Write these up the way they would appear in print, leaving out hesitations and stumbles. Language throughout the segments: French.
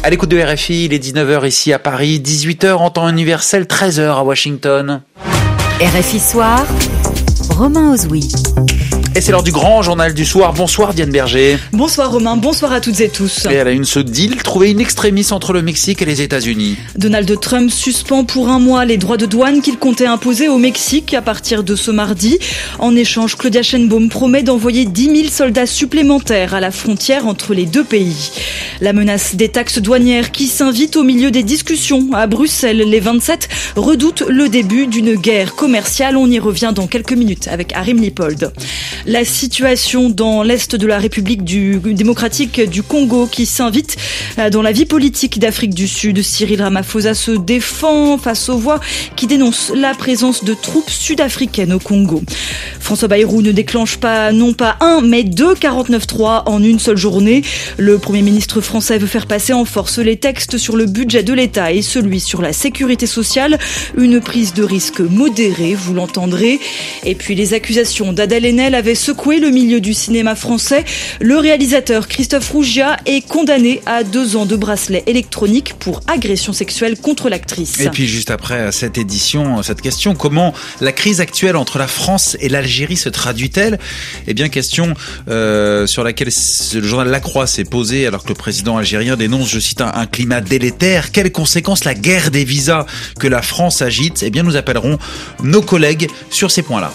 À l'écoute de RFI, il est 19h ici à Paris, 18h en temps universel, 13h à Washington. RFI Soir, Romain Ozoui. Et c'est l'heure du grand journal du soir. Bonsoir Diane Berger. Bonsoir Romain, bonsoir à toutes et tous. Et à la une, ce deal trouvé in extremis entre le Mexique et les États-Unis. Donald Trump suspend pour un mois les droits de douane qu'il comptait imposer au Mexique à partir de ce mardi. En échange, Claudia Sheinbaum promet d'envoyer 10 000 soldats supplémentaires à la frontière entre les deux pays. La menace des taxes douanières qui s'invite au milieu des discussions à Bruxelles. Les 27 redoutent le début d'une guerre commerciale. On y revient dans quelques minutes avec Arim Lipold. La situation dans l'est de la République démocratique du Congo qui s'invite dans la vie politique d'Afrique du Sud. Cyril Ramaphosa se défend face aux voix qui dénoncent la présence de troupes sud-africaines au Congo. François Bayrou ne déclenche pas, non pas un, mais deux 49.3 en une seule journée. Le Premier ministre français veut faire passer en force les textes sur le budget de l'État et celui sur la sécurité sociale. Une prise de risque modérée, vous l'entendrez. Et puis les accusations d'Adèle Haenel avaient secoué le milieu du cinéma français. Le réalisateur Christophe Rougia est condamné à 2 ans de bracelet électronique pour agression sexuelle contre l'actrice. Et puis juste après cette édition, cette question, comment la crise actuelle entre la France et l'Algérie se traduit-elle ? Eh bien, question sur laquelle le journal La Croix s'est posé alors que le président algérien dénonce, je cite, un climat délétère. Quelles conséquences la guerre des visas que la France agite ? Eh bien, nous appellerons nos collègues sur ces points-là.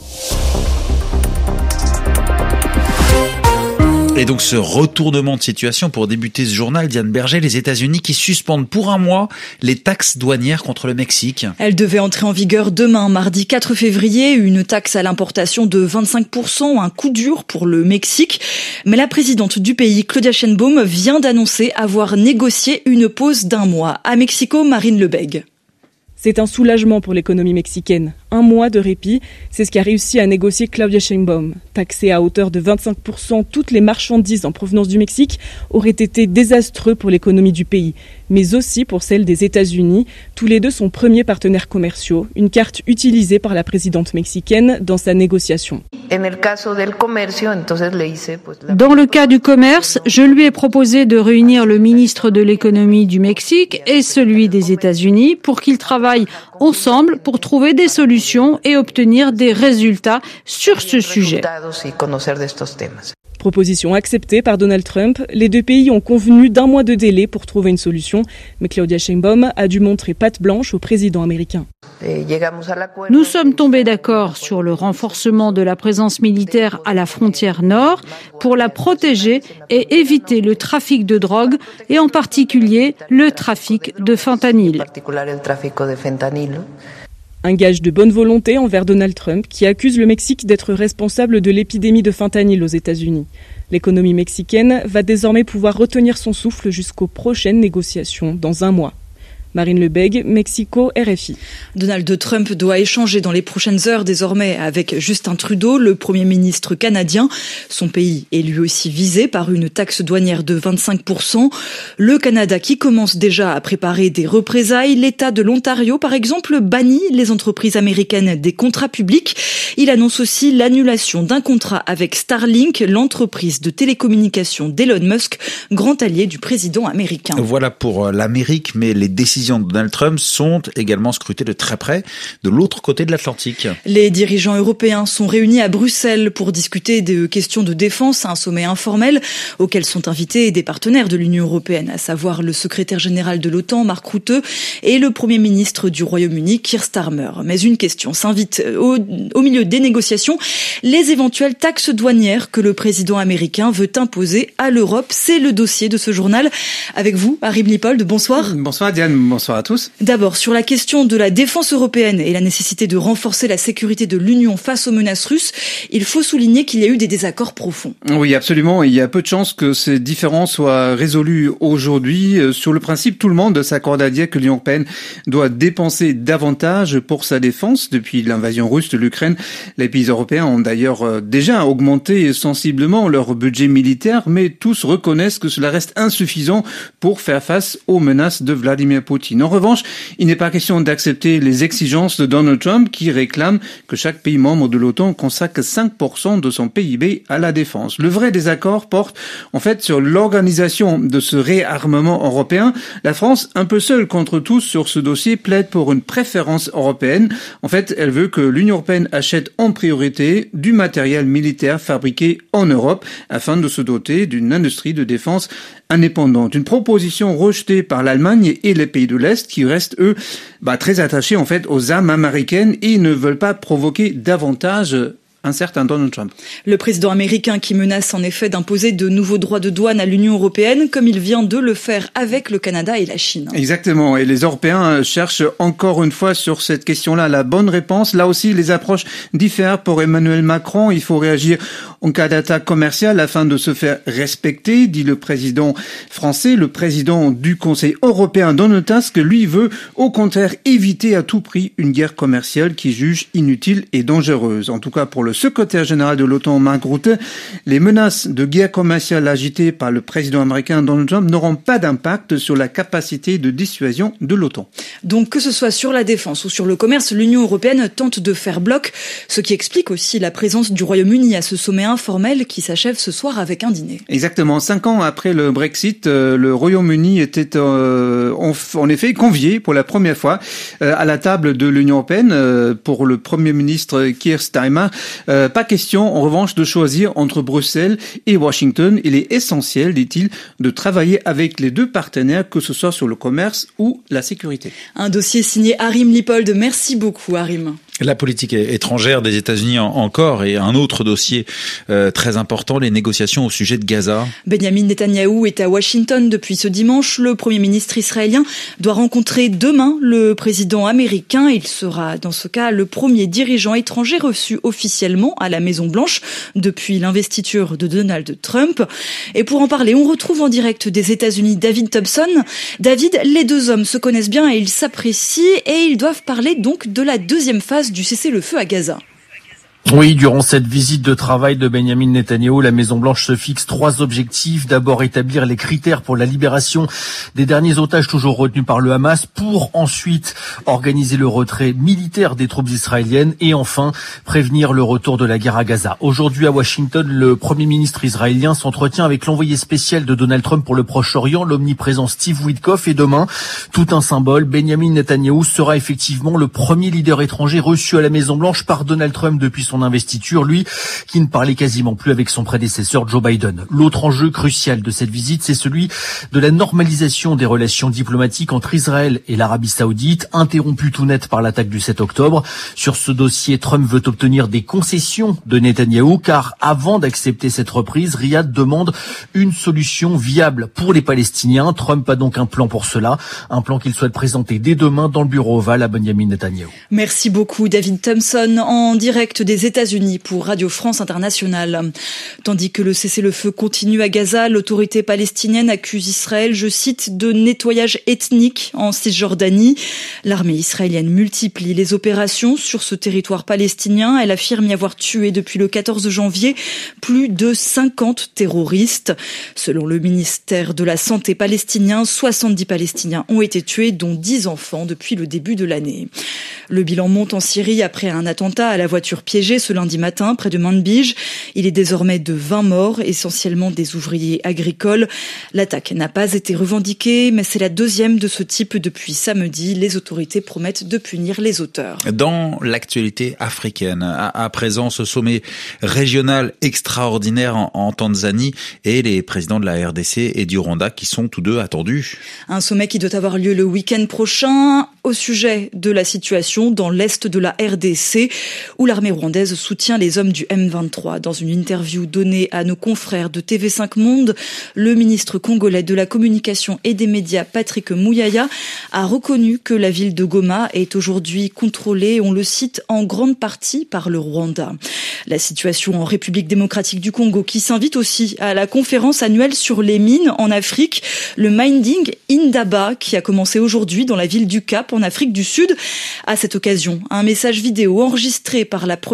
Et donc ce retournement de situation pour débuter ce journal, Diane Berger, les États-Unis qui suspendent pour un mois les taxes douanières contre le Mexique. Elle devait entrer en vigueur demain, mardi 4 février, une taxe à l'importation de 25%, un coup dur pour le Mexique. Mais la présidente du pays, Claudia Sheinbaum, vient d'annoncer avoir négocié une pause d'1 mois. À Mexico, Marine Lebègue. C'est un soulagement pour l'économie mexicaine. 1 mois de répit, c'est ce qu'a réussi à négocier Claudia Sheinbaum. Taxer à hauteur de 25% toutes les marchandises en provenance du Mexique aurait été désastreux pour l'économie du pays, mais aussi pour celle des États-Unis. Tous les deux sont premiers partenaires commerciaux, une carte utilisée par la présidente mexicaine dans sa négociation. Dans le cas du commerce, je lui ai proposé de réunir le ministre de l'économie du Mexique et celui des États-Unis pour qu'ils travaillent ensemble pour trouver des solutions et obtenir des résultats sur ce sujet. Proposition acceptée par Donald Trump, les deux pays ont convenu d'1 mois de délai pour trouver une solution, mais Claudia Sheinbaum a dû montrer patte blanche au président américain. Nous sommes tombés d'accord sur le renforcement de la présence militaire à la frontière nord pour la protéger et éviter le trafic de drogue et en particulier le trafic de fentanyl. Un gage de bonne volonté envers Donald Trump qui accuse le Mexique d'être responsable de l'épidémie de fentanyl aux États-Unis. L'économie mexicaine va désormais pouvoir retenir son souffle jusqu'aux prochaines négociations dans 1 mois. Marine Lebègue, Mexico, RFI. Donald Trump doit échanger dans les prochaines heures désormais avec Justin Trudeau, le Premier ministre canadien. Son pays est lui aussi visé par une taxe douanière de 25%. Le Canada qui commence déjà à préparer des représailles. L'État de l'Ontario, par exemple, bannit les entreprises américaines des contrats publics. Il annonce aussi l'annulation d'un contrat avec Starlink, l'entreprise de télécommunications d'Elon Musk, grand allié du président américain. Voilà pour l'Amérique, mais les décisions de Donald Trump sont également scrutées de très près de l'autre côté de l'Atlantique. Les dirigeants européens sont réunis à Bruxelles pour discuter de questions de défense, un sommet informel auquel sont invités des partenaires de l'Union européenne, à savoir le secrétaire général de l'OTAN, Mark Rutte, et le Premier ministre du Royaume-Uni, Keir Starmer. Mais une question s'invite au milieu des négociations, les éventuelles taxes douanières que le président américain veut imposer à l'Europe. C'est le dossier de ce journal. Avec vous, Arim Lipold, bonsoir. Bonsoir Diane. Bonsoir à tous. D'abord, sur la question de la défense européenne et la nécessité de renforcer la sécurité de l'Union face aux menaces russes, il faut souligner qu'il y a eu des désaccords profonds. Oui, absolument. Il y a peu de chances que ces différends soient résolus aujourd'hui. Sur le principe, tout le monde s'accorde à dire que l'Union européenne doit dépenser davantage pour sa défense. Depuis l'invasion russe de l'Ukraine, les pays européens ont d'ailleurs déjà augmenté sensiblement leur budget militaire, mais tous reconnaissent que cela reste insuffisant pour faire face aux menaces de Vladimir Poutine. Poutine. En revanche, il n'est pas question d'accepter les exigences de Donald Trump qui réclame que chaque pays membre de l'OTAN consacre 5% de son PIB à la défense. Le vrai désaccord porte en fait sur l'organisation de ce réarmement européen. La France, un peu seule contre tous sur ce dossier, plaide pour une préférence européenne. En fait, elle veut que l'Union européenne achète en priorité du matériel militaire fabriqué en Europe afin de se doter d'une industrie de défense indépendante. Une proposition rejetée par l'Allemagne et les pays de l'Est qui restent, eux, très attachés en fait aux armes américaines et ne veulent pas provoquer davantage un certain Donald Trump. Le président américain qui menace en effet d'imposer de nouveaux droits de douane à l'Union européenne, comme il vient de le faire avec le Canada et la Chine. Exactement. Et les Européens cherchent encore une fois sur cette question-là la bonne réponse. Là aussi, les approches diffèrent pour Emmanuel Macron. Il faut réagir en cas d'attaque commerciale afin de se faire respecter, dit le président français. Le président du Conseil européen, Donald Tusk, lui veut au contraire éviter à tout prix une guerre commerciale qu'il juge inutile et dangereuse. En tout cas, pour le secrétaire général de l'OTAN, Mark Rutte, les menaces de guerre commerciale agitées par le président américain Donald Trump n'auront pas d'impact sur la capacité de dissuasion de l'OTAN. Donc que ce soit sur la défense ou sur le commerce, l'Union européenne tente de faire bloc, ce qui explique aussi la présence du Royaume-Uni à ce sommet informel qui s'achève ce soir avec un dîner. Exactement. 5 ans après le Brexit, le Royaume-Uni était en effet convié pour la première fois à la table de l'Union européenne pour le Premier ministre Keir Starmer. Pas question, en revanche, de choisir entre Bruxelles et Washington. Il est essentiel, dit-il, de travailler avec les deux partenaires, que ce soit sur le commerce ou la sécurité. Un dossier signé Harim Lipold. Merci beaucoup, Harim. La politique étrangère des États-Unis encore, et un autre dossier très important, les négociations au sujet de Gaza. Benjamin Netanyahou est à Washington depuis ce dimanche. Le Premier ministre israélien doit rencontrer demain le président américain. Il sera dans ce cas le premier dirigeant étranger reçu officiellement à la Maison-Blanche depuis l'investiture de Donald Trump. Et pour en parler, on retrouve en direct des États-Unis David Thompson. David, les deux hommes se connaissent bien et ils s'apprécient et ils doivent parler donc de la deuxième phase du cessez-le-feu à Gaza. Oui, durant cette visite de travail de Benjamin Netanyahou, la Maison-Blanche se fixe 3 objectifs. D'abord, établir les critères pour la libération des derniers otages toujours retenus par le Hamas, pour ensuite organiser le retrait militaire des troupes israéliennes et enfin prévenir le retour de la guerre à Gaza. Aujourd'hui à Washington, le Premier ministre israélien s'entretient avec l'envoyé spécial de Donald Trump pour le Proche-Orient, l'omniprésent Steve Witkoff, et demain, tout un symbole, Benjamin Netanyahou sera effectivement le premier leader étranger reçu à la Maison-Blanche par Donald Trump depuis son investiture, lui qui ne parlait quasiment plus avec son prédécesseur Joe Biden. L'autre enjeu crucial de cette visite, c'est celui de la normalisation des relations diplomatiques entre Israël et l'Arabie Saoudite, interrompue tout net par l'attaque du 7 octobre. Sur ce dossier, Trump veut obtenir des concessions de Netanyahou, car avant d'accepter cette reprise, Riyad demande une solution viable pour les Palestiniens. Trump a donc un plan pour cela, un plan qu'il souhaite présenter dès demain dans le bureau ovale à Benjamin Netanyahou. Merci beaucoup David Thompson, en direct des États-Unis pour Radio France Internationale. Tandis que le cessez-le-feu continue à Gaza, l'autorité palestinienne accuse Israël, je cite, de nettoyage ethnique en Cisjordanie. L'armée israélienne multiplie les opérations sur ce territoire palestinien. Elle affirme y avoir tué depuis le 14 janvier plus de 50 terroristes. Selon le ministère de la Santé palestinien, 70 Palestiniens ont été tués, dont 10 enfants depuis le début de l'année. Le bilan monte en Syrie après un attentat à la voiture piégée ce lundi matin près de Manbij. Il est désormais de 20 morts, essentiellement des ouvriers agricoles. L'attaque n'a pas été revendiquée, mais c'est la deuxième de ce type depuis samedi. Les autorités promettent de punir les auteurs. Dans l'actualité africaine, à présent, ce sommet régional extraordinaire en Tanzanie et les présidents de la RDC et du Rwanda qui sont tous deux attendus. Un sommet qui doit avoir lieu le week-end prochain au sujet de la situation dans l'est de la RDC où l'armée rwandaise soutient les hommes du M23. Dans une interview donnée à nos confrères de TV5 Monde, le ministre congolais de la communication et des médias, Patrick Muyaya, a reconnu que la ville de Goma est aujourd'hui contrôlée, on le cite, en grande partie par le Rwanda. La situation en République démocratique du Congo qui s'invite aussi à la conférence annuelle sur les mines en Afrique, le Minding Indaba qui a commencé aujourd'hui dans la ville du Cap en Afrique du Sud. À cette occasion, un message vidéo enregistré par la première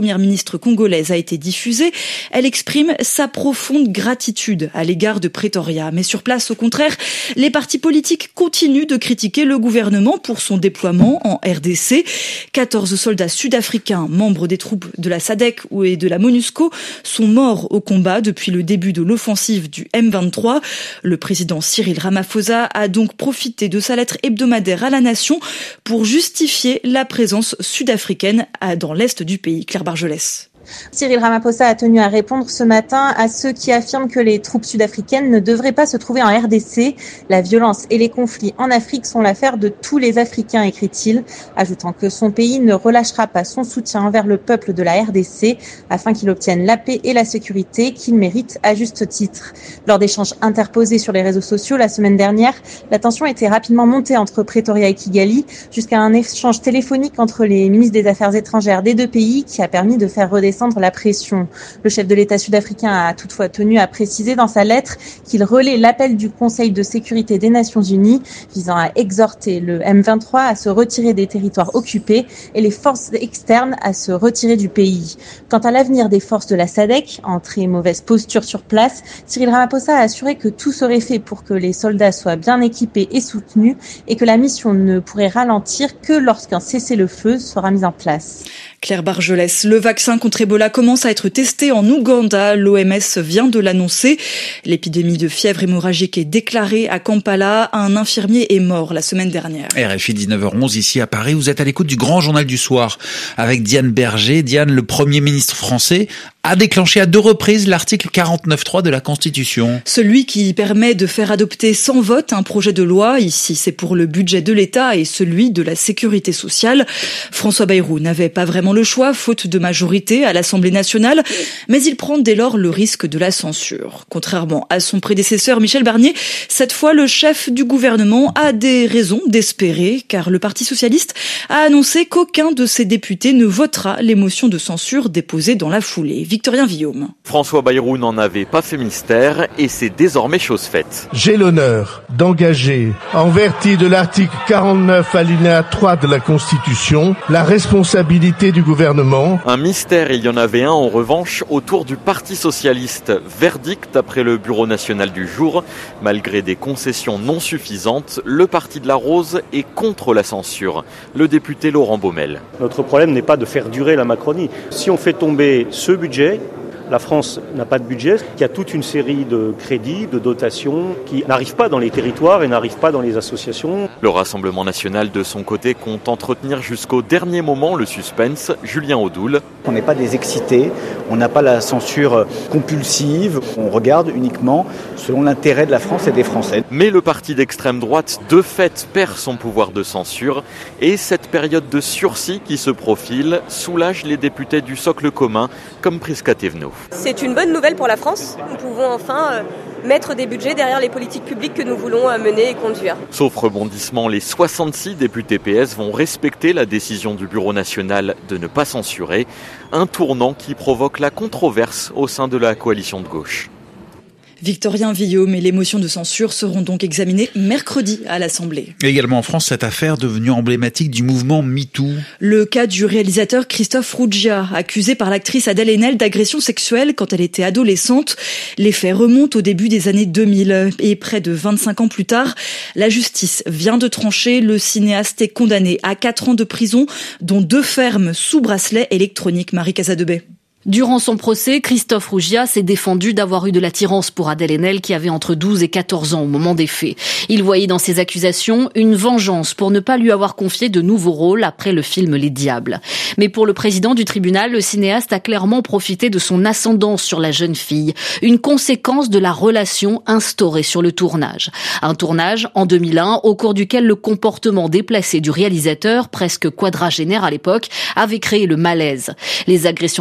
première ministre congolaise a été diffusée, elle exprime sa profonde gratitude à l'égard de Pretoria. Mais sur place, au contraire, les partis politiques continuent de critiquer le gouvernement pour son déploiement en RDC. 14 soldats sud-africains, membres des troupes de la SADC et de la MONUSCO, sont morts au combat depuis le début de l'offensive du M23. Le président Cyril Ramaphosa a donc profité de sa lettre hebdomadaire à la nation pour justifier la présence sud-africaine dans l'est du pays. Claire Bargelès. Cyril Ramaphosa a tenu à répondre ce matin à ceux qui affirment que les troupes sud-africaines ne devraient pas se trouver en RDC. La violence et les conflits en Afrique sont l'affaire de tous les Africains, écrit-il, ajoutant que son pays ne relâchera pas son soutien envers le peuple de la RDC afin qu'il obtienne la paix et la sécurité qu'il mérite à juste titre. Lors d'échanges interposés sur les réseaux sociaux la semaine dernière, la tension était rapidement montée entre Pretoria et Kigali jusqu'à un échange téléphonique entre les ministres des Affaires étrangères des deux pays qui a permis de faire redescendre la pression. Le chef de l'État sud-africain a toutefois tenu à préciser dans sa lettre qu'il relaie l'appel du Conseil de sécurité des Nations Unies visant à exhorter le M23 à se retirer des territoires occupés et les forces externes à se retirer du pays. Quant à l'avenir des forces de la SADC, en très mauvaise posture sur place, Cyril Ramaphosa a assuré que tout serait fait pour que les soldats soient bien équipés et soutenus et que la mission ne pourrait ralentir que lorsqu'un cessez-le-feu sera mis en place. Claire Bargelès, le vaccin contre Ebola commence à être testé en Ouganda. L'OMS vient de l'annoncer. L'épidémie de fièvre hémorragique est déclarée à Kampala. Un infirmier est mort la semaine dernière. RFI 19h11 ici à Paris. Vous êtes à l'écoute du grand journal du soir avec Diane Berger. Diane, le Premier ministre français, a déclenché à 2 reprises l'article 49.3 de la Constitution. Celui qui permet de faire adopter sans vote un projet de loi. Ici, c'est pour le budget de l'État et celui de la sécurité sociale. François Bayrou n'avait pas vraiment le choix, faute de majorité à l'Assemblée nationale, mais il prend dès lors le risque de la censure. Contrairement à son prédécesseur Michel Barnier, cette fois le chef du gouvernement a des raisons d'espérer, car le Parti socialiste a annoncé qu'aucun de ses députés ne votera les motions de censure déposées dans la foulée. Victorien Villaume. François Bayrou n'en avait pas fait mystère et c'est désormais chose faite. J'ai l'honneur d'engager, en vertu de l'article 49 alinéa 3 de la Constitution, la responsabilité du gouvernement. Un mystère, il y en avait un en revanche autour du Parti socialiste. Verdict après le Bureau national du jour. Malgré des concessions non suffisantes, le Parti de la Rose est contre la censure. Le député Laurent Baumel. Notre problème n'est pas de faire durer la Macronie. Si on fait tomber ce budget, la France n'a pas de budget. Il y a toute une série de crédits, de dotations qui n'arrivent pas dans les territoires et n'arrivent pas dans les associations. Le Rassemblement national, de son côté, compte entretenir jusqu'au dernier moment le suspense. Julien Audoul. On n'est pas des excités, on n'a pas la censure compulsive, on regarde uniquement selon l'intérêt de la France et des Français. Mais le parti d'extrême droite, de fait, perd son pouvoir de censure et cette période de sursis qui se profile soulage les députés du socle commun, comme Prisca Thévenot. C'est une bonne nouvelle pour la France. Nous pouvons enfin mettre des budgets derrière les politiques publiques que nous voulons mener et conduire. Sauf rebondissement, les 66 députés PS vont respecter la décision du Bureau national de ne pas censurer, un tournant qui provoque la controverse au sein de la coalition de gauche. Victorien Villaume, et les motions de censure seront donc examinées mercredi à l'Assemblée. Et également en France, cette affaire devenue emblématique du mouvement MeToo. Le cas du réalisateur Christophe Ruggia, accusé par l'actrice Adèle Haenel d'agression sexuelle quand elle était adolescente. Les faits remontent au début des années 2000 et près de 25 ans plus tard, la justice vient de trancher. Le cinéaste est condamné à 4 ans de prison, dont 2 fermes sous bracelet électronique. Marie Casadebey. Durant son procès, Christophe Ruggia s'est défendu d'avoir eu de l'attirance pour Adèle Haenel qui avait entre 12 et 14 ans au moment des faits. Il voyait dans ces accusations une vengeance pour ne pas lui avoir confié de nouveaux rôles après le film Les Diables. Mais pour le président du tribunal, le cinéaste a clairement profité de son ascendance sur la jeune fille, une conséquence de la relation instaurée sur le tournage. Un tournage en 2001 au cours duquel le comportement déplacé du réalisateur, presque quadragénaire à l'époque, avait créé le malaise. Les agressions sexuelles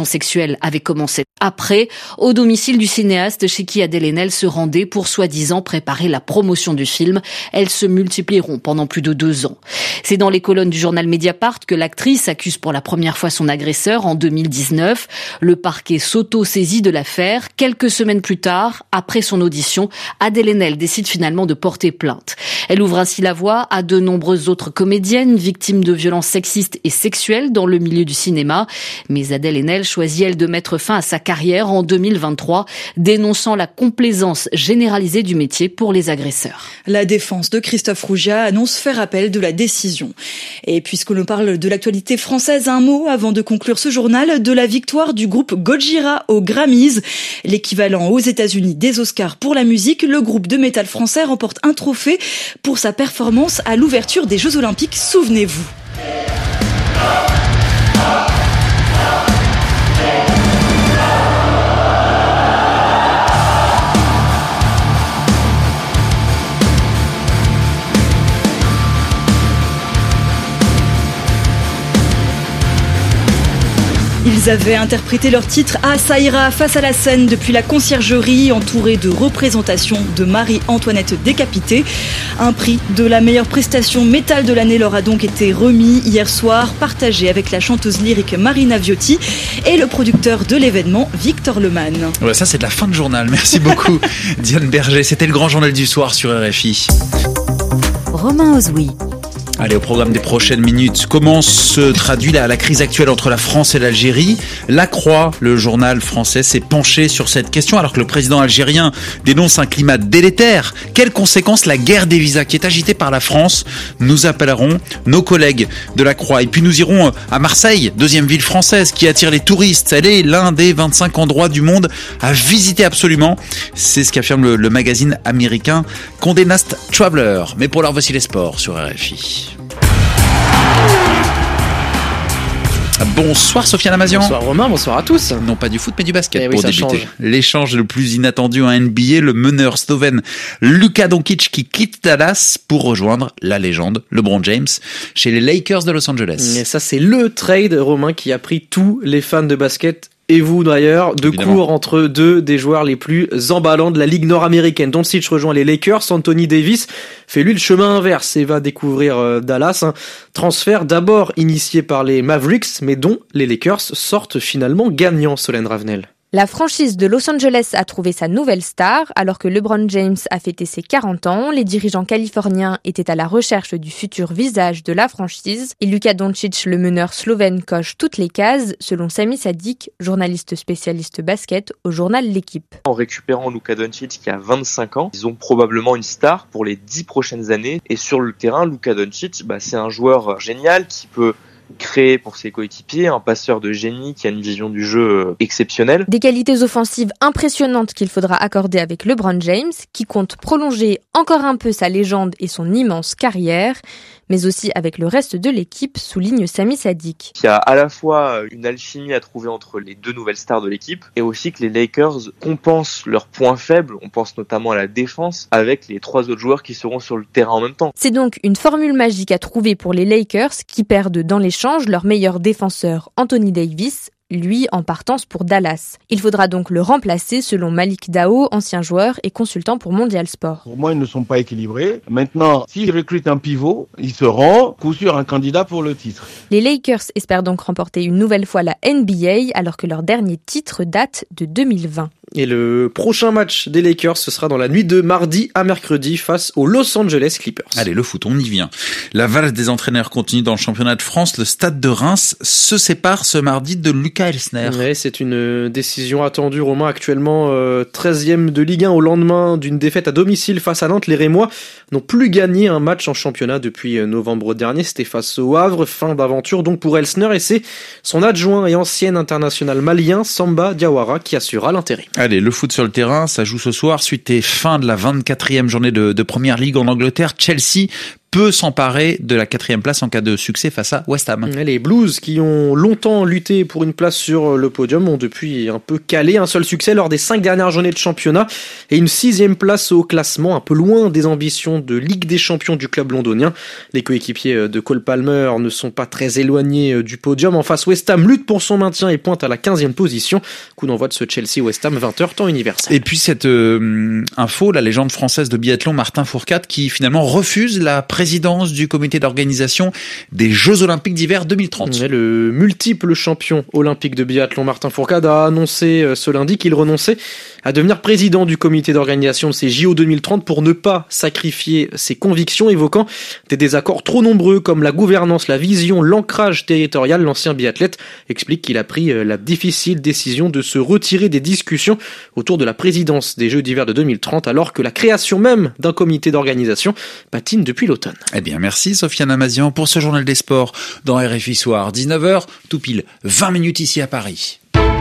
sexuelle avait commencé après, au domicile du cinéaste chez qui Adèle Haenel se rendait pour soi-disant préparer la promotion du film. Elles se multiplieront pendant plus de 2 ans. C'est dans les colonnes du journal Mediapart que l'actrice accuse pour la première fois son agresseur en 2019. Le parquet s'auto-saisit de l'affaire. Quelques semaines plus tard, après son audition, Adèle Haenel décide finalement de porter plainte. Elle ouvre ainsi la voie à de nombreuses autres comédiennes victimes de violences sexistes et sexuelles dans le milieu du cinéma. Mais Adèle Haenel choisit, elle, de mettre fin à sa carrière en 2023, dénonçant la complaisance généralisée du métier pour les agresseurs. La défense de Christophe Rougia annonce faire appel de la décision. Et puisque l'on parle de l'actualité française, un mot avant de conclure ce journal de la victoire du groupe Gojira aux Grammys. L'équivalent aux États-Unis des Oscars pour la musique, le groupe de métal français remporte un trophée pour sa performance à l'ouverture des Jeux Olympiques, souvenez-vous. Ils avaient interprété leur titre « Ah, ça ira » face à la scène depuis la conciergerie, entourée de représentations de Marie-Antoinette décapitée. Un prix de la meilleure prestation métal de l'année leur a donc été remis hier soir, partagé avec la chanteuse lyrique Marina Viotti et le producteur de l'événement, Victor Lemann. Ouais, ça c'est de la fin de journal. Merci beaucoup Diane Berger. C'était le grand journal du soir sur RFI. Romain Ozoui. Allez, au programme des prochaines minutes, comment se traduit la crise actuelle entre la France et l'Algérie? La Croix, le journal français, s'est penché sur cette question alors que le président algérien dénonce un climat délétère. Quelles conséquences la guerre des visas qui est agitée par la France? Nous appellerons nos collègues de la Croix. Et puis nous irons à Marseille, deuxième ville française qui attire les touristes. Elle est l'un des 25 endroits du monde à visiter absolument. C'est ce qu'affirme le magazine américain Condé Nast Traveler. Mais pour l'heure, voici les sports sur RFI. Bonsoir Sofiane Amazian. Bonsoir Romain, bonsoir à tous. Non pas du foot mais du basket pour débuter. Change. L'échange le plus inattendu en NBA, le meneur slovène Luka Doncic qui quitte Dallas pour rejoindre la légende LeBron James chez les Lakers de Los Angeles. Et ça c'est le trade, Romain, qui a pris tous les fans de basket et vous d'ailleurs, de court entre deux des joueurs les plus emballants de la Ligue nord-américaine. Doncic rejoint les Lakers, Anthony Davis fait lui le chemin inverse et va découvrir Dallas. Transfert d'abord initié par les Mavericks, mais dont les Lakers sortent finalement gagnants, Solène Ravenel. La franchise de Los Angeles a trouvé sa nouvelle star. Alors que LeBron James a fêté ses 40 ans, les dirigeants californiens étaient à la recherche du futur visage de la franchise. Et Luka Doncic, le meneur slovène, coche toutes les cases, selon Sami Sadik, journaliste spécialiste basket au journal L'Équipe. En récupérant Luka Doncic qui a 25 ans, ils ont probablement une star pour les 10 prochaines années. Et sur le terrain, Luka Doncic, c'est un joueur génial qui peut créé pour ses coéquipiers, un passeur de génie qui a une vision du jeu exceptionnelle. Des qualités offensives impressionnantes qu'il faudra accorder avec LeBron James, qui compte prolonger encore un peu sa légende et son immense carrière, mais aussi avec le reste de l'équipe, souligne Sami Sadik. Il y a à la fois une alchimie à trouver entre les deux nouvelles stars de l'équipe et aussi que les Lakers compensent leurs points faibles, on pense notamment à la défense, avec les 3 autres joueurs qui seront sur le terrain en même temps. C'est donc une formule magique à trouver pour les Lakers qui perdent dans l'échange leur meilleur défenseur Anthony Davis, lui en partance pour Dallas. Il faudra donc le remplacer selon Malik Dao, ancien joueur et consultant pour Mondial Sport. Pour moi, ils ne sont pas équilibrés. Maintenant, s'ils recrutent un pivot, ils seront coup sûr un candidat pour le titre. Les Lakers espèrent donc remporter une nouvelle fois la NBA alors que leur dernier titre date de 2020. Et le prochain match des Lakers, ce sera dans la nuit de mardi à mercredi face aux Los Angeles Clippers. Allez, le foot, on y vient. La valse des entraîneurs continue dans le championnat de France. Le Stade de Reims se sépare ce mardi de Lucas Elsner. Ouais, c'est une décision attendue, Romain. Actuellement 13e de Ligue 1 au lendemain d'une défaite à domicile face à Nantes. Les Rémois n'ont plus gagné un match en championnat depuis novembre dernier. C'était face au Havre. Fin d'aventure donc pour Elsner et c'est son adjoint et ancien international malien Samba Diawara qui assurera l'intérim. Allez, le foot sur le terrain, ça joue ce soir suite et fin de la 24e journée de Première Ligue en Angleterre. Chelsea peut s'emparer de la 4e place en cas de succès face à West Ham. Les Blues, qui ont longtemps lutté pour une place sur le podium, ont depuis un peu calé. Un seul succès lors des 5 dernières journées de championnat et une 6e place au classement, un peu loin des ambitions de Ligue des Champions du club londonien. Les coéquipiers de Cole Palmer ne sont pas très éloignés du podium. En face, West Ham lutte pour son maintien et pointe à la 15e position. Coup d'envoi de ce Chelsea-West Ham, 20h, temps universel. Et puis cette info, la légende française de biathlon Martin Fourcade qui finalement refuse la présidence du comité d'organisation des Jeux Olympiques d'hiver 2030. Le multiple champion olympique de biathlon Martin Fourcade a annoncé ce lundi qu'il renonçait à devenir président du comité d'organisation de ces JO 2030 pour ne pas sacrifier ses convictions, évoquant des désaccords trop nombreux comme la gouvernance, la vision, l'ancrage territorial. L'ancien biathlète explique qu'il a pris la difficile décision de se retirer des discussions autour de la présidence des Jeux d'hiver de 2030 alors que la création même d'un comité d'organisation patine depuis l'automne. Eh bien, merci Sofiane Amazian pour ce journal des sports dans RFI Soir. 19h, tout pile 20 minutes ici à Paris.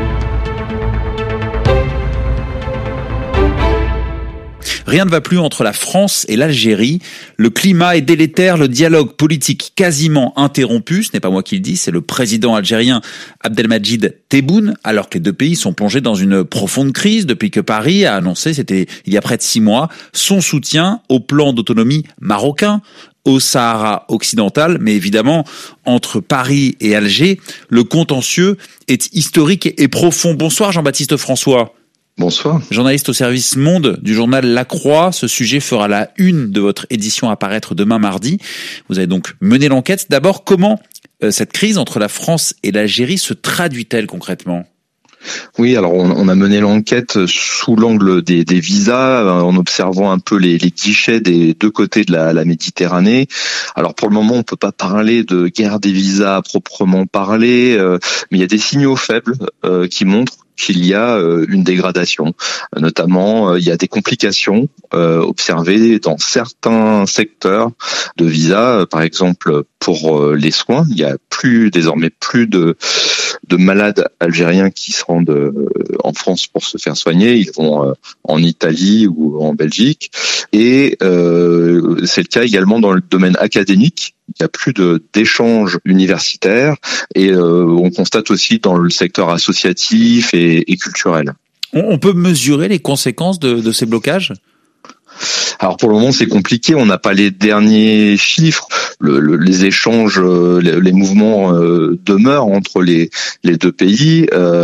Rien ne va plus entre la France et l'Algérie. Le climat est délétère, le dialogue politique quasiment interrompu. Ce n'est pas moi qui le dis, c'est le président algérien Abdelmadjid Tebboune, alors que les deux pays sont plongés dans une profonde crise depuis que Paris a annoncé, c'était il y a près de 6 mois, son soutien au plan d'autonomie marocain au Sahara occidental. Mais évidemment, entre Paris et Alger, le contentieux est historique et profond. Bonsoir Jean-Baptiste François. Bonsoir. Journaliste au service Monde du journal La Croix, ce sujet fera la une de votre édition à paraître demain mardi. Vous avez donc mené l'enquête. D'abord, comment cette crise entre la France et l'Algérie se traduit-elle concrètement ? Oui, alors on a mené l'enquête sous l'angle des visas, en observant un peu les guichets des deux côtés de la Méditerranée. Alors pour le moment, on peut pas parler de guerre des visas à proprement parler, mais il y a des signaux faibles qui montrent qu'il y a une dégradation. Notamment, il y a des complications observées dans certains secteurs de visa. Par exemple, pour les soins, il y a désormais plus de malades algériens qui se rendent en France pour se faire soigner. Ils vont en Italie ou en Belgique. Et c'est le cas également dans le domaine académique. Il n'y a plus d'échanges universitaires et on constate aussi dans le secteur associatif et culturel. On peut mesurer les conséquences de ces blocages ? Alors pour le moment c'est compliqué, on n'a pas les derniers chiffres, les échanges, les mouvements demeurent entre les deux pays,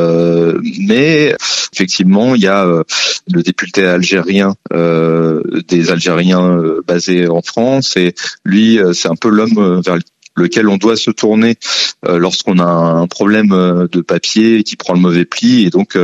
mais effectivement il y a le député algérien des Algériens basés en France et lui c'est un peu l'homme vers lequel on doit se tourner lorsqu'on a un problème de papier qui prend le mauvais pli. Et donc,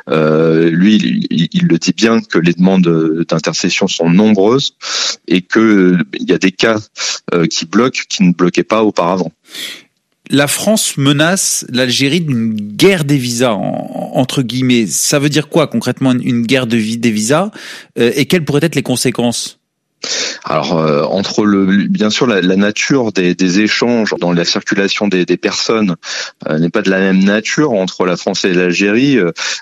lui, il le dit bien que les demandes d'intercession sont nombreuses et que il y a des cas qui ne bloquaient pas auparavant. La France menace l'Algérie d'une guerre des visas, entre guillemets. Ça veut dire quoi concrètement, une guerre des visas et quelles pourraient être les conséquences ? Alors entre bien sûr la nature des échanges dans la circulation des personnes n'est pas de la même nature entre la France et l'Algérie.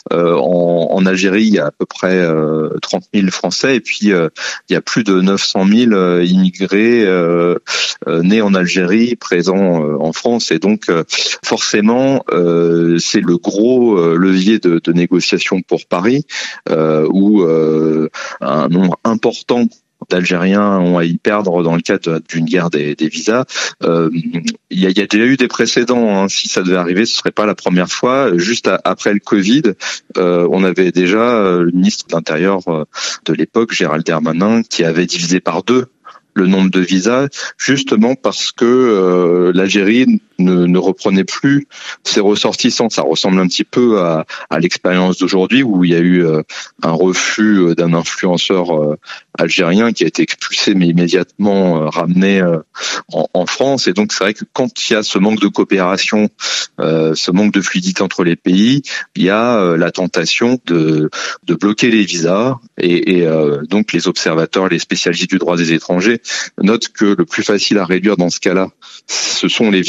En Algérie, il y a à peu près 30 000 Français et puis il y a plus de 900 000 immigrés nés en Algérie, présents en France. Et donc forcément, c'est le gros levier de négociation pour Paris, où un nombre important d'Algériens ont à y perdre dans le cadre d'une guerre des visas. Il y a déjà eu des précédents. Si ça devait arriver, ce serait pas la première fois. Juste après le Covid, on avait déjà le ministre de l'Intérieur de l'époque, Gérald Darmanin, qui avait divisé par 2 le nombre de visas, justement parce que l'Algérie ne reprenait plus ses ressortissants. Ça ressemble un petit peu à l'expérience d'aujourd'hui où il y a eu un refus d'un influenceur algérien qui a été expulsé mais immédiatement ramené en France. Et donc c'est vrai que quand il y a ce manque de coopération, ce manque de fluidité entre les pays, il y a la tentation de bloquer les visas et donc les observateurs, les spécialistes du droit des étrangers notent que le plus facile à réduire dans ce cas-là, ce sont les visas étudiants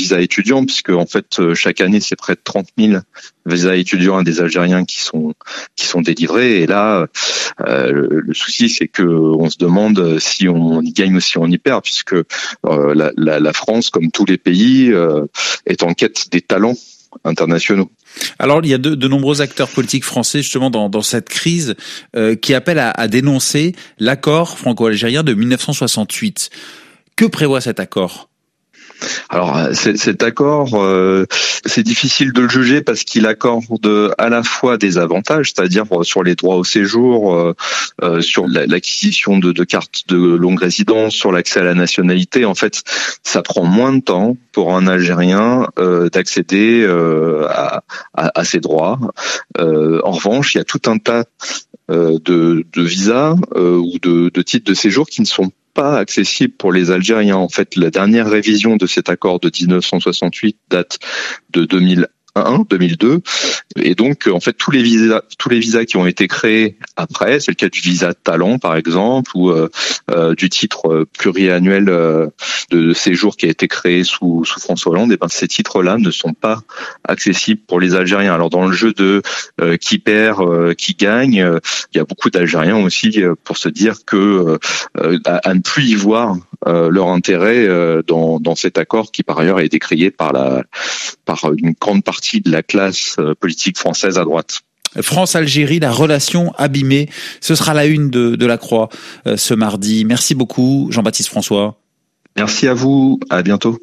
étudiants, puisque en fait chaque année c'est près de 30 000 visas étudiants à des Algériens qui sont délivrés. Et là, le souci c'est que on se demande si on y gagne ou si on y perd, puisque la France, comme tous les pays, est en quête des talents internationaux. Alors, il y a de nombreux acteurs politiques français justement dans cette crise qui appellent à dénoncer l'accord franco-algérien de 1968. Que prévoit cet accord ? Alors cet accord, c'est difficile de le juger parce qu'il accorde à la fois des avantages, c'est-à-dire sur les droits au séjour, sur l'acquisition de cartes de longue résidence, sur l'accès à la nationalité. En fait, ça prend moins de temps pour un Algérien d'accéder à ses droits. En revanche, il y a tout un tas de visas ou de titres de séjour qui ne sont pas accessible pour les Algériens. En fait, la dernière révision de cet accord de 1968 date de 2002, et donc en fait tous les visas qui ont été créés après, c'est le cas du visa talent par exemple, ou du titre pluriannuel de séjour qui a été créé sous François Hollande, et ces titres-là ne sont pas accessibles pour les Algériens. Alors dans le jeu de qui perd, qui gagne, il y a beaucoup d'Algériens aussi pour se dire que à ne plus y voir leur intérêt dans cet accord qui par ailleurs est décrié par une grande partie de la classe politique française à droite. France-Algérie, la relation abîmée, ce sera la une de la Croix ce mardi. Merci beaucoup Jean-Baptiste François. Merci à vous, à bientôt.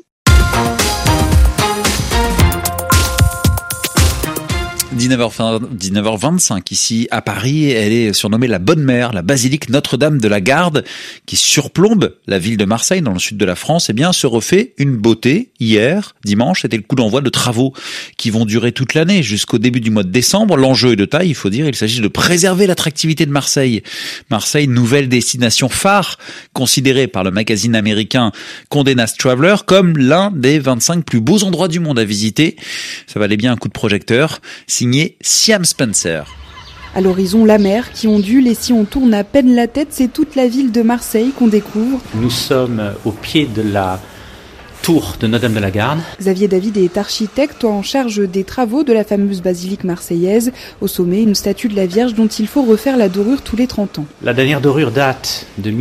19h25 ici à Paris. Elle est surnommée la Bonne Mère, la basilique Notre-Dame de la Garde qui surplombe la ville de Marseille dans le sud de la France. Eh bien, se refait une beauté. Hier, dimanche, c'était le coup d'envoi de travaux qui vont durer toute l'année jusqu'au début du mois de décembre. L'enjeu est de taille, il faut dire. Il s'agit de préserver l'attractivité de Marseille. Marseille, nouvelle destination phare, considérée par le magazine américain Condé Nast Traveler comme l'un des 25 plus beaux endroits du monde à visiter. Ça valait bien un coup de projecteur. Signé Siam Spencer. À l'horizon, la mer qui ondule et si on tourne à peine la tête, c'est toute la ville de Marseille qu'on découvre. Nous sommes au pied de la tour de Notre-Dame de la Garde. Xavier David est architecte en charge des travaux de la fameuse basilique marseillaise. Au sommet, une statue de la Vierge dont il faut refaire la dorure tous les 30 ans. La dernière dorure date de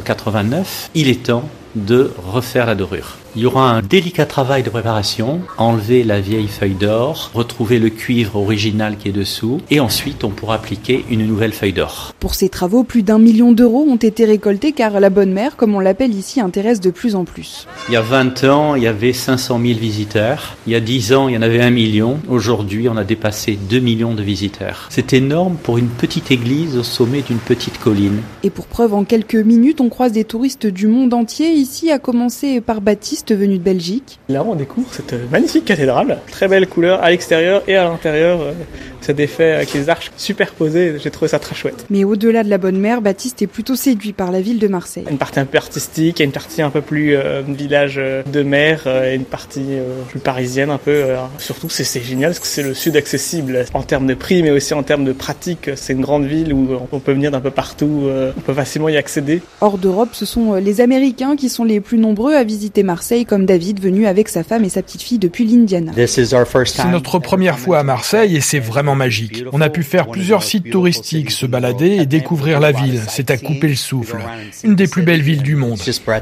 1989. Il est temps de refaire la dorure. Il y aura un délicat travail de préparation, enlever la vieille feuille d'or, retrouver le cuivre original qui est dessous, et ensuite on pourra appliquer une nouvelle feuille d'or. Pour ces travaux, plus d'1 million d'euros ont été récoltés car la Bonne Mère, comme on l'appelle ici, intéresse de plus en plus. Il y a 20 ans, il y avait 500 000 visiteurs. Il y a 10 ans, il y en avait 1 million. Aujourd'hui, on a dépassé 2 millions de visiteurs. C'est énorme pour une petite église au sommet d'une petite colline. Et pour preuve, en quelques minutes, on croise des touristes du monde entier, ici à commencer par Baptiste, venu de Belgique. Là, on découvre cette magnifique cathédrale. Très belle couleur à l'extérieur et à l'intérieur. Cet effet avec les arches superposées, j'ai trouvé ça très chouette. Mais au-delà de la Bonne Mère, Baptiste est plutôt séduit par la ville de Marseille. Une partie un peu artistique, une partie un peu plus village de mer, et une partie plus parisienne un peu. Surtout, c'est génial parce que c'est le sud accessible en termes de prix, mais aussi en termes de pratique. C'est une grande ville où on peut venir d'un peu partout, on peut facilement y accéder. Hors d'Europe, ce sont les Américains qui sont les plus nombreux à visiter Marseille, comme David, venu avec sa femme et sa petite fille depuis l'Indiana. C'est notre première fois à Marseille et c'est vraiment magique. On a pu faire plusieurs sites touristiques, se balader et découvrir la ville. C'est à couper le souffle. Une des plus belles villes du monde.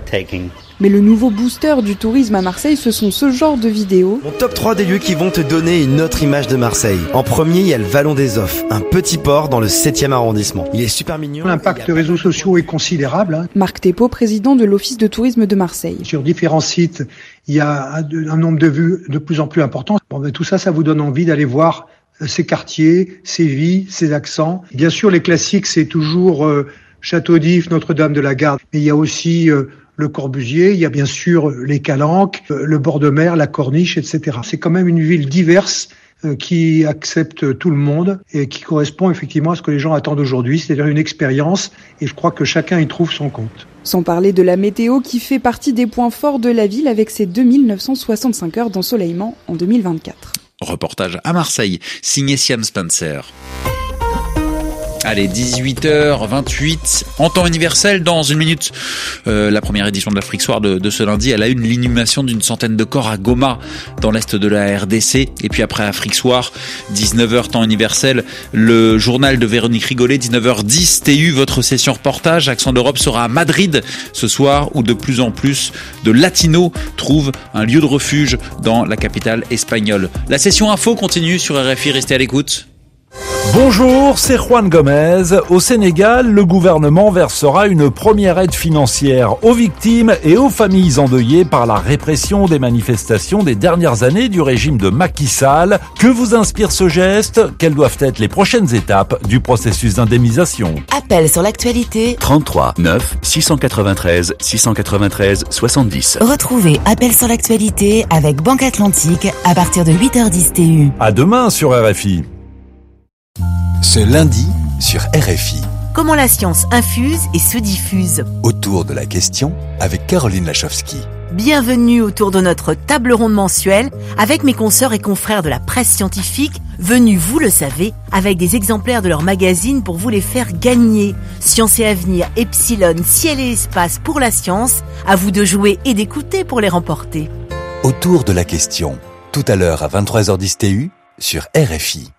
Mais le nouveau booster du tourisme à Marseille, ce sont ce genre de vidéos. Mon top 3 des lieux qui vont te donner une autre image de Marseille. En premier, il y a le Vallon des Offs, un petit port dans le 7e arrondissement. Il est super mignon. L'impact des réseaux sociaux est considérable. Marc Thépeau, président de l'Office de tourisme de Marseille. Sur différents sites, il y a un nombre de vues de plus en plus important. Tout ça, ça vous donne envie d'aller voir ces quartiers, ces vies, ces accents. Bien sûr, les classiques, c'est toujours Château d'If, Notre-Dame de la Garde. Mais il y a aussi le Corbusier, il y a bien sûr les Calanques, le bord de mer, la Corniche, etc. C'est quand même une ville diverse qui accepte tout le monde et qui correspond effectivement à ce que les gens attendent aujourd'hui, c'est-à-dire une expérience, et je crois que chacun y trouve son compte. Sans parler de la météo qui fait partie des points forts de la ville avec ses 2965 heures d'ensoleillement en 2024. Reportage à Marseille, signé Siam Spencer. Allez, 18h28 en temps universel. Dans une minute, la première édition de l'Afrique Soir de ce lundi, elle a eu l'inhumation d'une centaine de corps à Goma, dans l'est de la RDC. Et puis après Afrique Soir, 19h temps universel, le journal de Véronique Rigolet, 19h10 TU, votre session reportage. Accent d'Europe sera à Madrid ce soir, où de plus en plus de latinos trouvent un lieu de refuge dans la capitale espagnole. La session info continue sur RFI, restez à l'écoute. Bonjour, c'est Juan Gomez. Au Sénégal, le gouvernement versera une première aide financière aux victimes et aux familles endeuillées par la répression des manifestations des dernières années du régime de Macky Sall. Que vous inspire ce geste? Quelles doivent être les prochaines étapes du processus d'indemnisation? Appel sur l'actualité 33 9 693 693 70. Retrouvez Appel sur l'actualité avec Banque Atlantique à partir de 8h10 TU. À demain sur RFI. Ce lundi sur RFI. Comment la science infuse et se diffuse. Autour de la question avec Caroline Lachowski. Bienvenue autour de notre table ronde mensuelle avec mes consoeurs et confrères de la presse scientifique, venus, vous le savez, avec des exemplaires de leur magazine pour vous les faire gagner. Science et Avenir, Epsilon, Ciel et Espace pour la science, à vous de jouer et d'écouter pour les remporter. Autour de la question, tout à l'heure à 23h10 TU sur RFI.